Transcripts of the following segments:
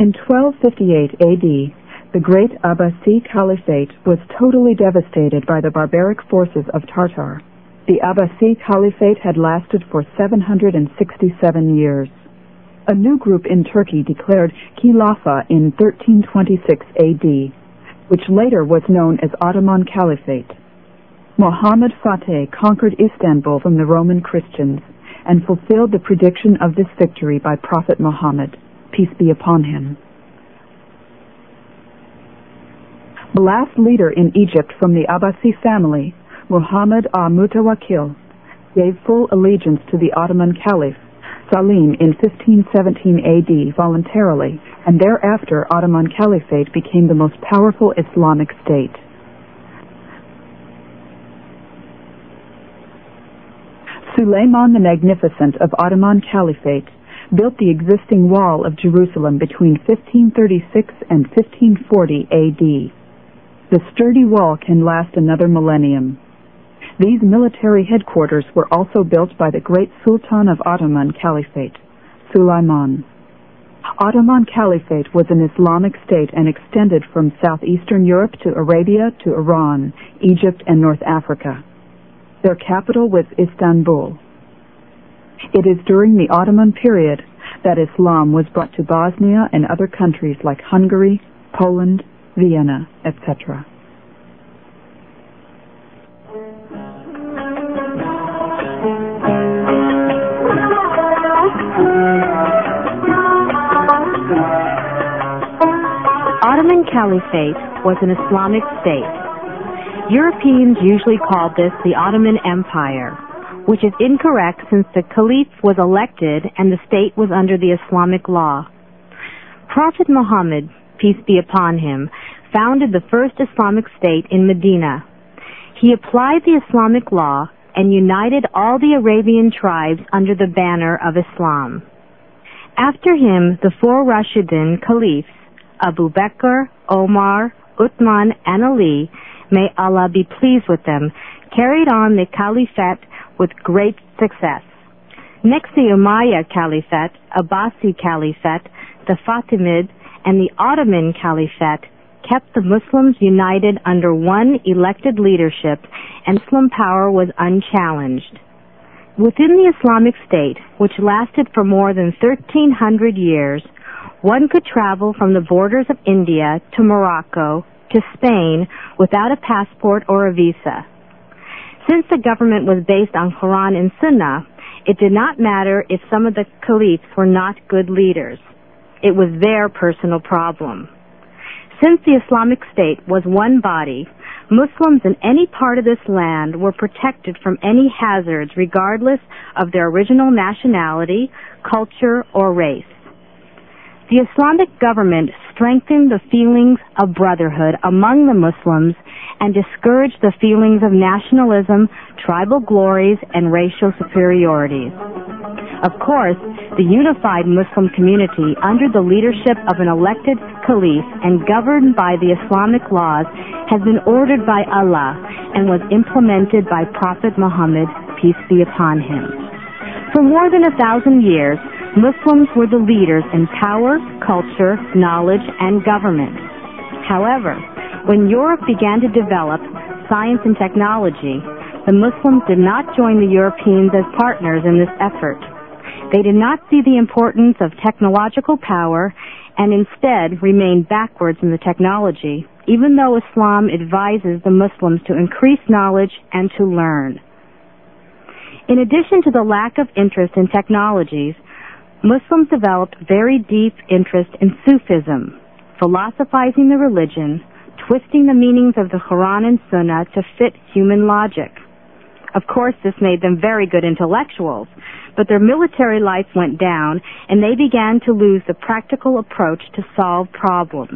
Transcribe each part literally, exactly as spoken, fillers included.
In twelve fifty-eight A D, the great Abbasi Caliphate was totally devastated by the barbaric forces of Tartar. The Abbasi Caliphate had lasted for seven hundred sixty-seven years. A new group in Turkey declared Khilafah in thirteen twenty-six A D, which later was known as Ottoman Caliphate. Muhammad Fateh conquered Istanbul from the Roman Christians and fulfilled the prediction of this victory by Prophet Muhammad, peace be upon him. The last leader in Egypt from the Abbasi family, Muhammad al-Mutawakkil, gave full allegiance to the Ottoman Caliph, Salim, in fifteen seventeen A D voluntarily, and thereafter Ottoman Caliphate became the most powerful Islamic state. Suleiman the Magnificent of Ottoman Caliphate built the existing wall of Jerusalem between fifteen thirty-six and fifteen forty A D. The sturdy wall can last another millennium. These military headquarters were also built by the great Sultan of Ottoman Caliphate, Suleiman. Ottoman Caliphate was an Islamic state and extended from southeastern Europe to Arabia to Iran, Egypt, and North Africa. Their capital was Istanbul. It is during the Ottoman period that Islam was brought to Bosnia and other countries like Hungary, Poland, Vienna, et cetera. Ottoman Caliphate was an Islamic state. Europeans usually called this the Ottoman Empire, which is incorrect since the Caliph was elected and the state was under the Islamic law. Prophet Muhammad, peace be upon him, founded the first Islamic state in Medina. He applied the Islamic law and united all the Arabian tribes under the banner of Islam. After him, the four Rashidun Caliphs, Abu Bakr, Omar, Uthman, and Ali, may Allah be pleased with them, carried on the Caliphate with great success. Next, the Umayyad Caliphate, Abbasi Caliphate, the Fatimid, and the Ottoman Caliphate kept the Muslims united under one elected leadership, and Muslim power was unchallenged. Within the Islamic State, which lasted for more than thirteen hundred years, one could travel from the borders of India to Morocco to Spain without a passport or a visa. Since the government was based on Quran and Sunnah, it did not matter if some of the caliphs were not good leaders. It was their personal problem. Since the Islamic State was one body, Muslims in any part of this land were protected from any hazards regardless of their original nationality, culture, or race. The Islamic government strengthened the feelings of brotherhood among the Muslims and discouraged the feelings of nationalism, tribal glories, and racial superiorities. Of course, the unified Muslim community under the leadership of an elected caliph and governed by the Islamic laws has been ordered by Allah and was implemented by Prophet Muhammad, peace be upon him. For more than a thousand years, Muslims were the leaders in power, culture, knowledge, and government. However, when Europe began to develop science and technology, the Muslims did not join the Europeans as partners in this effort. They did not see the importance of technological power and instead remained backwards in the technology, even though Islam advises the Muslims to increase knowledge and to learn. In addition to the lack of interest in technologies, Muslims developed very deep interest in Sufism, philosophizing the religion, twisting the meanings of the Quran and Sunnah to fit human logic. Of course, this made them very good intellectuals, but their military life went down and they began to lose the practical approach to solve problems.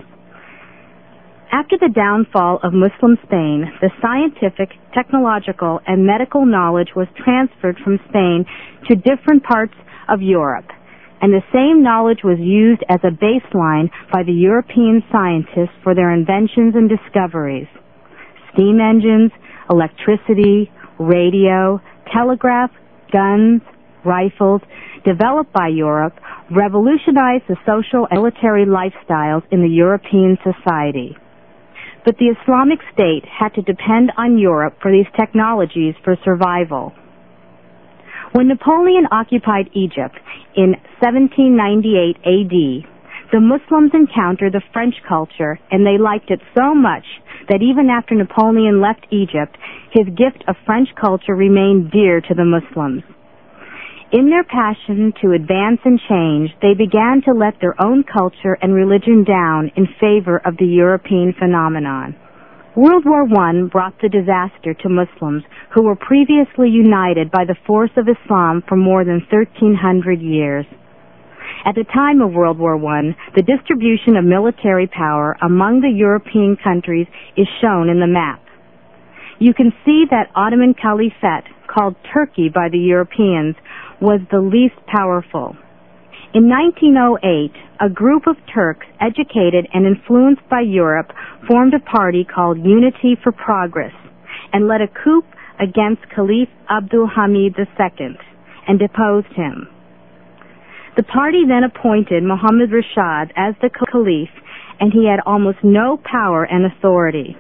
After the downfall of Muslim Spain, the scientific, technological, and medical knowledge was transferred from Spain to different parts of Europe, and the same knowledge was used as a baseline by the European scientists for their inventions and discoveries. Steam engines, electricity, radio, telegraph, guns, rifles, developed by Europe, revolutionized the social and military lifestyles in the European society. But the Islamic State had to depend on Europe for these technologies for survival. When Napoleon occupied Egypt in seventeen ninety-eight A D, the Muslims encountered the French culture, and they liked it so much that even after Napoleon left Egypt, his gift of French culture remained dear to the Muslims. In their passion to advance and change, they began to let their own culture and religion down in favor of the European phenomenon. World War One brought the disaster to Muslims who were previously united by the force of Islam for more than thirteen hundred years. At the time of World War One, the distribution of military power among the European countries is shown in the map. You can see that Ottoman Caliphate, called Turkey by the Europeans, was the least powerful. In nineteen oh eight, a group of Turks, educated and influenced by Europe, formed a party called Unity for Progress and led a coup against Caliph Abdul Hamid the Second and deposed him. The party then appointed Muhammad Rashid as the caliph, and he had almost no power and authority.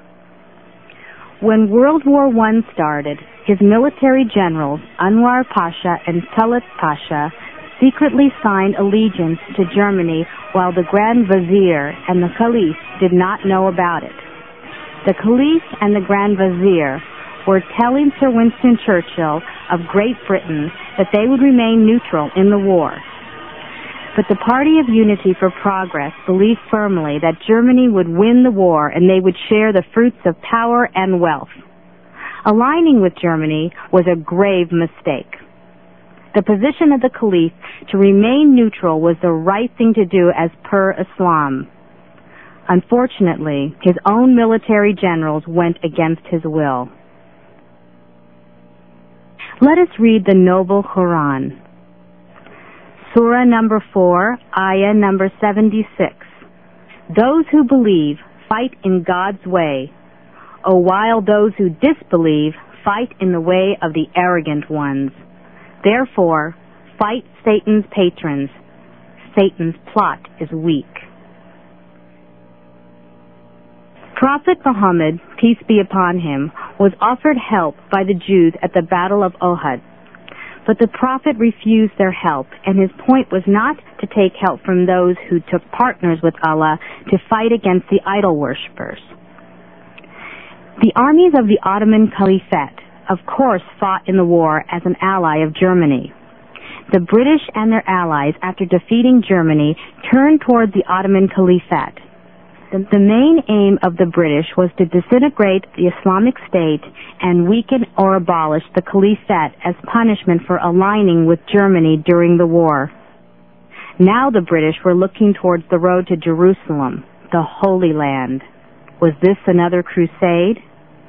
When World War One started, his military generals, Anwar Pasha and Talat Pasha, secretly signed allegiance to Germany while the Grand Vizier and the Caliph did not know about it. The Caliph and the Grand Vizier were telling Sir Winston Churchill of Great Britain that they would remain neutral in the war. But the Party of Unity for Progress believed firmly that Germany would win the war and they would share the fruits of power and wealth. Aligning with Germany was a grave mistake. The position of the Caliph to remain neutral was the right thing to do as per Islam. Unfortunately, his own military generals went against his will. Let us read the noble Quran. Surah number four, ayah number seventy-six. Those who believe fight in God's way, O while those who disbelieve fight in the way of the arrogant ones. Therefore, fight Satan's patrons. Satan's plot is weak. Prophet Muhammad, peace be upon him, was offered help by the Jews at the Battle of Uhud. But the Prophet refused their help, and his point was not to take help from those who took partners with Allah to fight against the idol worshippers. The armies of the Ottoman Caliphate, of course, fought in the war as an ally of Germany. The British and their allies, after defeating Germany, turned toward the Ottoman Caliphate. The main aim of the British was to disintegrate the Islamic State and weaken or abolish the Caliphate as punishment for aligning with Germany during the war. Now the British were looking towards the road to Jerusalem, the Holy Land. Was this another crusade?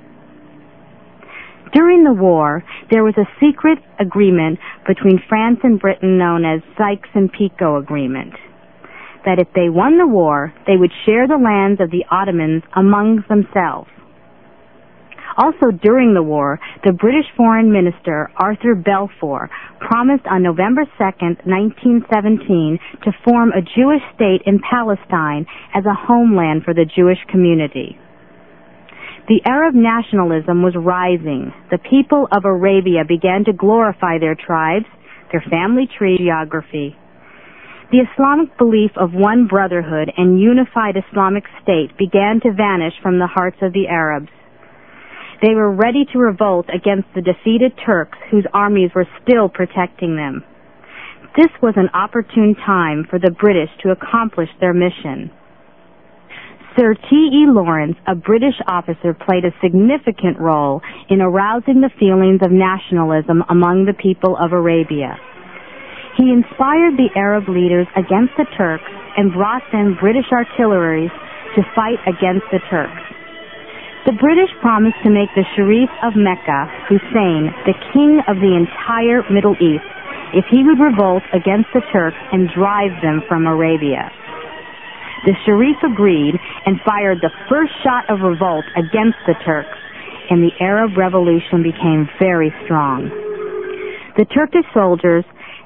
During the war, there was a secret agreement between France and Britain known as Sykes and Picot Agreement, that if they won the war, they would share the lands of the Ottomans among themselves. Also during the war, the British Foreign Minister Arthur Balfour promised on November second, nineteen seventeen, to form a Jewish state in Palestine as a homeland for the Jewish community. The Arab nationalism was rising. The people of Arabia began to glorify their tribes, their family tree geography. The Islamic belief of one brotherhood and unified Islamic state began to vanish from the hearts of the Arabs. They were ready to revolt against the defeated Turks whose armies were still protecting them. This was an opportune time for the British to accomplish their mission. Sir T E Lawrence, a British officer, played a significant role in arousing the feelings of nationalism among the people of Arabia. He inspired the Arab leaders against the Turks and brought them British artillery to fight against the Turks. The British promised to make the Sharif of Mecca, Hussein, the king of the entire Middle East, if he would revolt against the Turks and drive them from Arabia. The Sharif agreed and fired the first shot of revolt against the Turks, and the Arab Revolution became very strong. The Turkish soldiers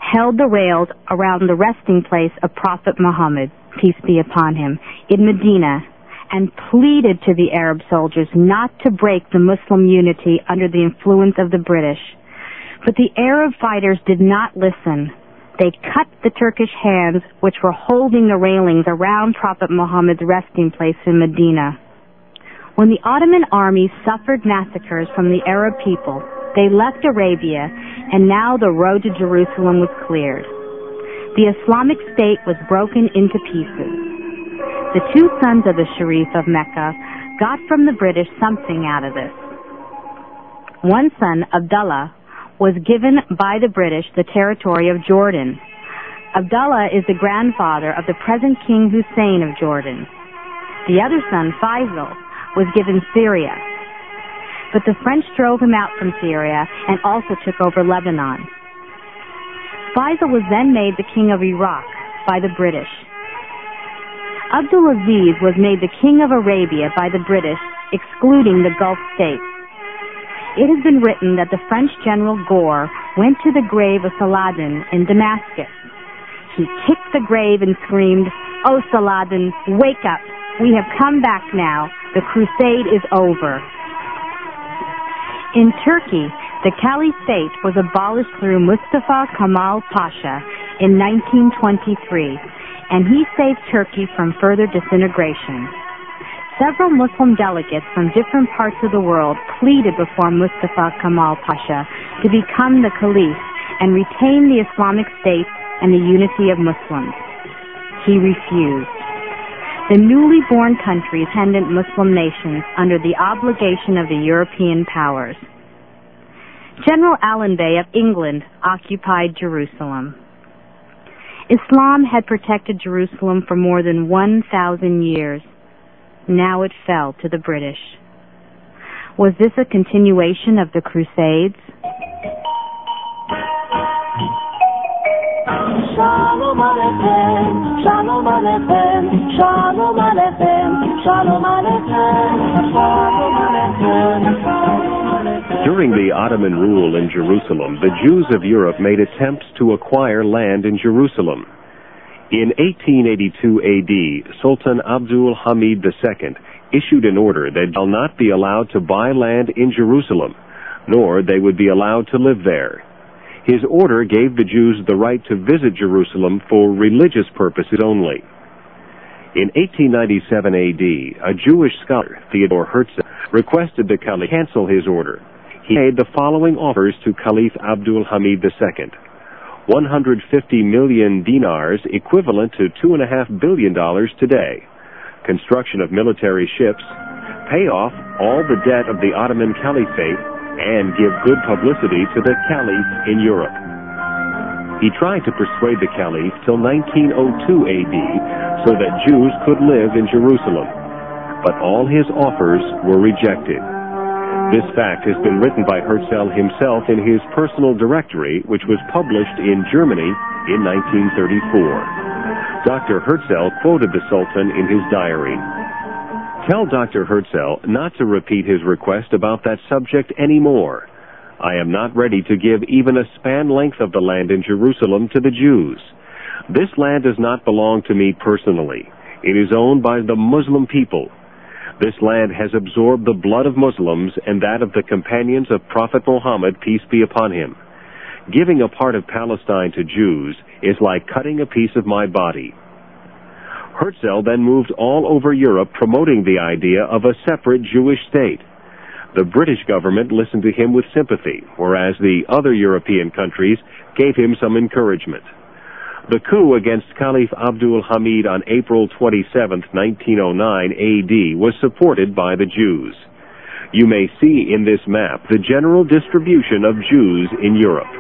held the rails around the resting place of Prophet Muhammad, peace be upon him, in Medina, and pleaded to the Arab soldiers not to break the Muslim unity under the influence of the British. But the Arab fighters did not listen. They cut the Turkish hands which were holding the railings around Prophet Muhammad's resting place in Medina. When the Ottoman army suffered massacres from the Arab people, they left Arabia, and now the road to Jerusalem was cleared. The Islamic State was broken into pieces. The two sons of the Sharif of Mecca got from the British something out of this. One son, Abdullah, was given by the British the territory of Jordan. Abdullah is the grandfather of the present King Hussein of Jordan. The other son, Faisal, was given Syria. But the French drove him out from Syria and also took over Lebanon. Faisal was then made the king of Iraq by the British. Abdulaziz was made the king of Arabia by the British, excluding the Gulf states. It has been written that the French general Gore went to the grave of Saladin in Damascus. He kicked the grave and screamed, "Oh, Saladin, wake up! We have come back now. The crusade is over." In Turkey, the caliphate was abolished through Mustafa Kemal Pasha in nineteen twenty-three, and he saved Turkey from further disintegration. Several Muslim delegates from different parts of the world pleaded before Mustafa Kemal Pasha to become the caliph and retain the Islamic State and the unity of Muslims. He refused. The newly born countries dependent Muslim nations under the obligation of the European powers. General Allenby of England occupied Jerusalem. Islam had protected Jerusalem for more than one thousand years. Now it fell to the British. Was this a continuation of the Crusades? Shalom Aleichem, Shalom Aleichem, Shalom Aleichem, Shalom Aleichem, Shalom Aleichem, Shalom Aleichem. During the Ottoman rule in Jerusalem, the Jews of Europe made attempts to acquire land in Jerusalem. In eighteen eighty-two A D, Sultan Abdul Hamid the Second issued an order that shall not be allowed to buy land in Jerusalem, nor they would be allowed to live there. His order gave the Jews the right to visit Jerusalem for religious purposes only. In eighteen ninety-seven A D, a Jewish scholar, Theodor Herzl, requested the Caliph cancel his order. He made the following offers to Caliph Abdul Hamid the Second. one hundred fifty million dinars, equivalent to two point five billion dollars today. Construction of military ships, pay off all the debt of the Ottoman Caliphate, and give good publicity to the Caliph in Europe. He tried to persuade the Caliph till nineteen oh two A D so that Jews could live in Jerusalem, but all his offers were rejected. This fact has been written by Herzl himself in his personal directory, which was published in Germany in nineteen thirty-four. Doctor Herzl quoted the Sultan in his diary. Tell Doctor Herzl not to repeat his request about that subject anymore. I am not ready to give even a span length of the land in Jerusalem to the Jews. This land does not belong to me personally. It is owned by the Muslim people. This land has absorbed the blood of Muslims and that of the companions of Prophet Muhammad, peace be upon him. Giving a part of Palestine to Jews is like cutting a piece of my body. Herzl then moved all over Europe promoting the idea of a separate Jewish state. The British government listened to him with sympathy, whereas the other European countries gave him some encouragement. The coup against Caliph Abdul Hamid on April twenty-seventh, nineteen oh nine A D was supported by the Jews. You may see in this map the general distribution of Jews in Europe.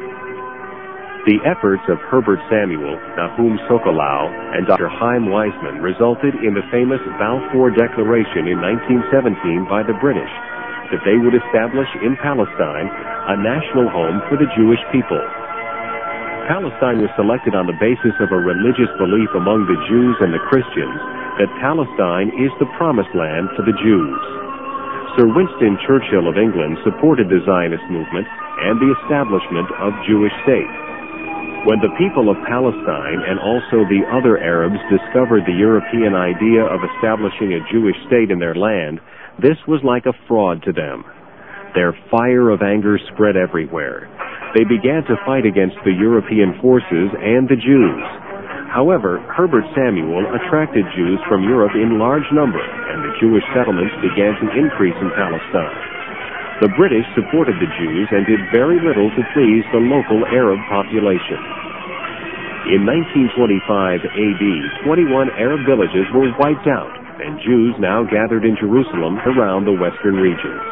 The efforts of Herbert Samuel, Nahum Sokolow, and Doctor Chaim Weizmann resulted in the famous Balfour Declaration in nineteen seventeen by the British that they would establish in Palestine a national home for the Jewish people. Palestine was selected on the basis of a religious belief among the Jews and the Christians that Palestine is the promised land for the Jews. Sir Winston Churchill of England supported the Zionist movement and the establishment of Jewish state. When the people of Palestine and also the other Arabs discovered the European idea of establishing a Jewish state in their land, this was like a fraud to them. Their fire of anger spread everywhere. They began to fight against the European forces and the Jews. However, Herbert Samuel attracted Jews from Europe in large number, and the Jewish settlements began to increase in Palestine. The British supported the Jews and did very little to please the local Arab population. In nineteen twenty-five A D, twenty-one Arab villages were wiped out, and Jews now gathered in Jerusalem around the western regions.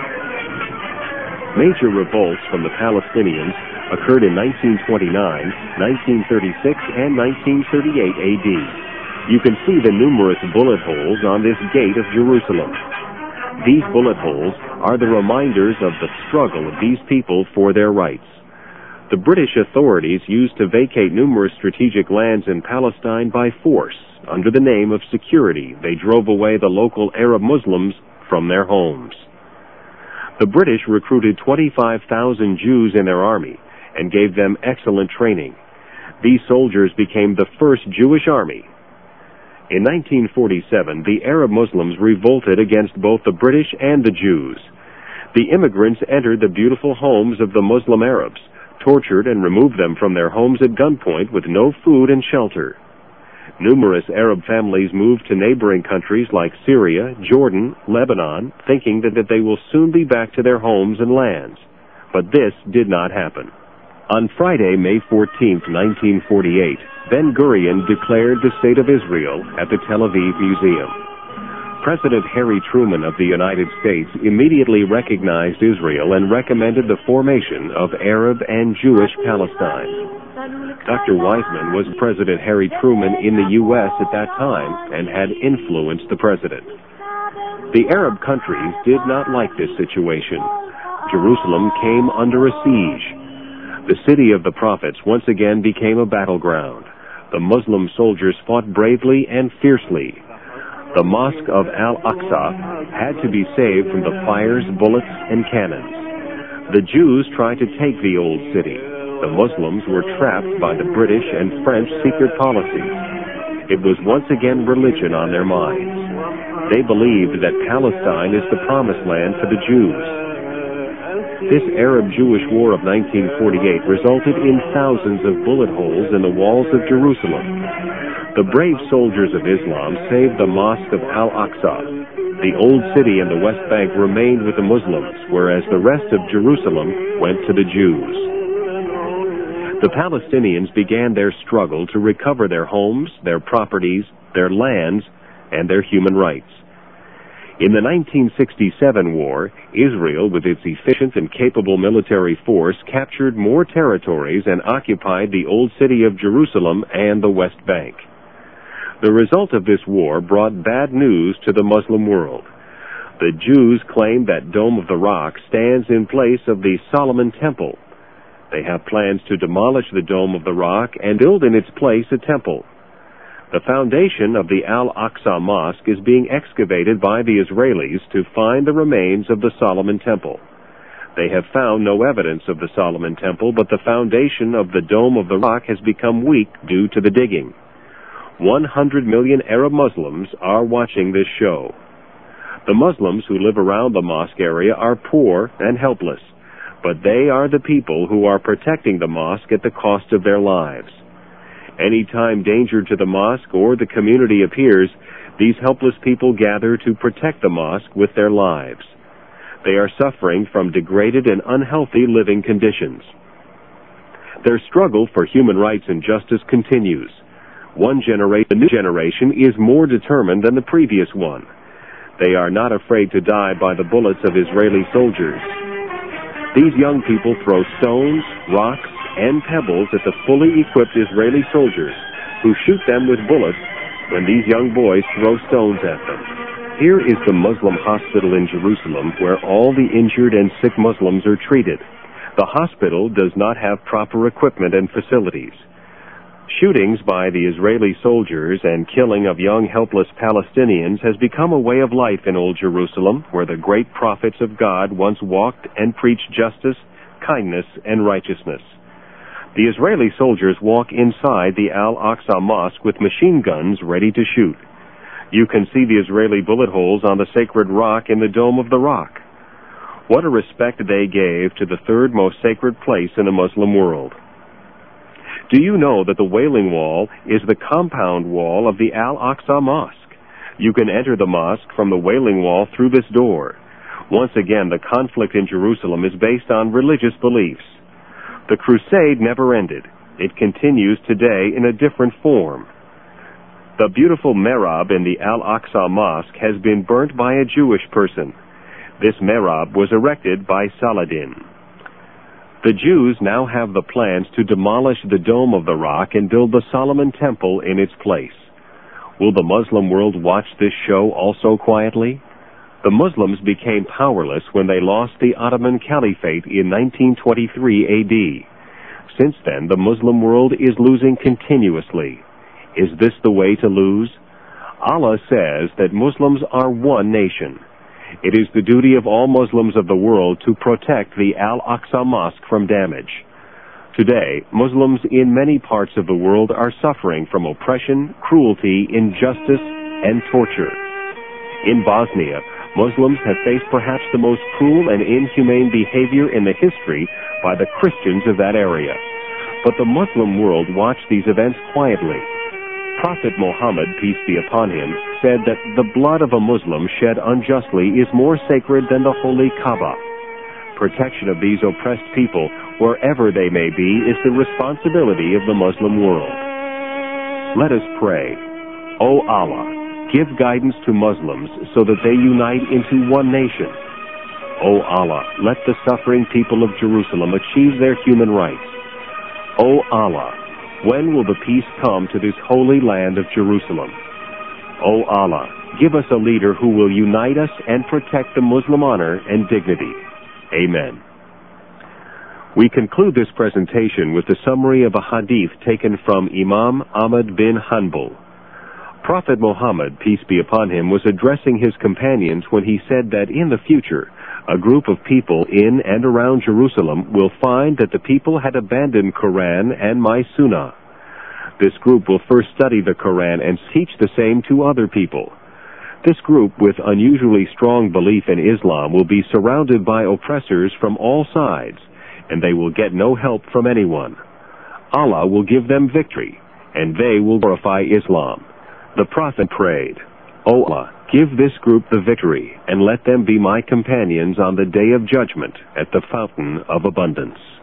Major revolts from the Palestinians occurred in nineteen twenty-nine, nineteen thirty-six, and nineteen thirty-eight A D. You can see the numerous bullet holes on this gate of Jerusalem. These bullet holes are the reminders of the struggle of these people for their rights. The British authorities used to vacate numerous strategic lands in Palestine by force. Under the name of security, they drove away the local Arab Muslims from their homes. The British recruited twenty-five thousand Jews in their army and gave them excellent training. These soldiers became the first Jewish army. In nineteen forty-seven, the Arab Muslims revolted against both the British and the Jews. The immigrants entered the beautiful homes of the Muslim Arabs, tortured and removed them from their homes at gunpoint with no food and shelter. Numerous Arab families moved to neighboring countries like Syria, Jordan, Lebanon, thinking that, that they will soon be back to their homes and lands. But this did not happen. On Friday, May fourteenth, nineteen forty-eight, Ben-Gurion declared the State of Israel at the Tel Aviv Museum. President Harry Truman of the United States immediately recognized Israel and recommended the formation of Arab and Jewish Palestine. Doctor Weizmann was President Harry Truman in the U S at that time and had influenced the president. The Arab countries did not like this situation. Jerusalem came under a siege. The city of the prophets once again became a battleground. The Muslim soldiers fought bravely and fiercely. The Mosque of Al-Aqsa had to be saved from the fires, bullets, and cannons. The Jews tried to take the old city. The Muslims were trapped by the British and French secret policies. It was once again religion on their minds. They believed that Palestine is the promised land for the Jews. This Arab-Jewish War of nineteen forty-eight resulted in thousands of bullet holes in the walls of Jerusalem. The brave soldiers of Islam saved the Mosque of Al-Aqsa. The old city in the West Bank remained with the Muslims, whereas the rest of Jerusalem went to the Jews. The Palestinians began their struggle to recover their homes, their properties, their lands, and their human rights. In the nineteen sixty-seven war, Israel, with its efficient and capable military force, captured more territories and occupied the old city of Jerusalem and the West Bank. The result of this war brought bad news to the Muslim world. The Jews claim that Dome of the Rock stands in place of the Solomon Temple. They have plans to demolish the Dome of the Rock and build in its place a temple. The foundation of the Al-Aqsa Mosque is being excavated by the Israelis to find the remains of the Solomon Temple. They have found no evidence of the Solomon Temple, but the foundation of the Dome of the Rock has become weak due to the digging. One hundred million Arab Muslims are watching this show. The Muslims who live around the mosque area are poor and helpless, but they are the people who are protecting the mosque at the cost of their lives. Anytime danger to the mosque or the community appears, these helpless people gather to protect the mosque with their lives. They are suffering from degraded and unhealthy living conditions. Their struggle for human rights and justice continues. One generation, the new generation is more determined than the previous one. They are not afraid to die by the bullets of Israeli soldiers. These young people throw stones, rocks, and pebbles at the fully equipped Israeli soldiers, who shoot them with bullets when these young boys throw stones at them. Here is the Muslim hospital in Jerusalem where all the injured and sick Muslims are treated. The hospital does not have proper equipment and facilities. Shootings by the Israeli soldiers and killing of young helpless Palestinians has become a way of life in Old Jerusalem, where the great prophets of God once walked and preached justice, kindness, and righteousness. The Israeli soldiers walk inside the Al-Aqsa Mosque with machine guns ready to shoot. You can see the Israeli bullet holes on the sacred rock in the Dome of the Rock. What a respect they gave to the third most sacred place in the Muslim world. Do you know that the Wailing Wall is the compound wall of the Al-Aqsa Mosque? You can enter the mosque from the Wailing Wall through this door. Once again, the conflict in Jerusalem is based on religious beliefs. The crusade never ended. It continues today in a different form. The beautiful mehrab in the Al-Aqsa Mosque has been burnt by a Jewish person. This mehrab was erected by Saladin. The Jews now have the plans to demolish the Dome of the Rock and build the Solomon Temple in its place. Will the Muslim world watch this show also quietly? The Muslims became powerless when they lost the Ottoman Caliphate in nineteen twenty-three A D. Since then, the Muslim world is losing continuously. Is this the way to lose? Allah says that Muslims are one nation. It is the duty of all Muslims of the world to protect the Al-Aqsa Mosque from damage. Today, Muslims in many parts of the world are suffering from oppression, cruelty, injustice, and torture. In Bosnia, Muslims have faced perhaps the most cruel and inhumane behavior in the history by the Christians of that area. But the Muslim world watched these events quietly. Prophet Muhammad, peace be upon him, said that the blood of a Muslim shed unjustly is more sacred than the holy Kaaba. Protection of these oppressed people, wherever they may be, is the responsibility of the Muslim world. Let us pray. O Allah, give guidance to Muslims so that they unite into one nation. O Allah, let the suffering people of Jerusalem achieve their human rights. O Allah, when will the peace come to this holy land of Jerusalem? O Allah, give us a leader who will unite us and protect the Muslim honor and dignity. Amen. We conclude this presentation with the summary of a hadith taken from Imam Ahmad bin Hanbal. Prophet Muhammad, peace be upon him, was addressing his companions when he said that in the future, a group of people in and around Jerusalem will find that the people had abandoned Quran and my Sunnah. This group will first study the Quran and teach the same to other people. This group, with unusually strong belief in Islam, will be surrounded by oppressors from all sides, and they will get no help from anyone. Allah will give them victory, and they will glorify Islam. The Prophet prayed, O Allah, give this group the victory, and let them be my companions on the day of judgment at the fountain of abundance.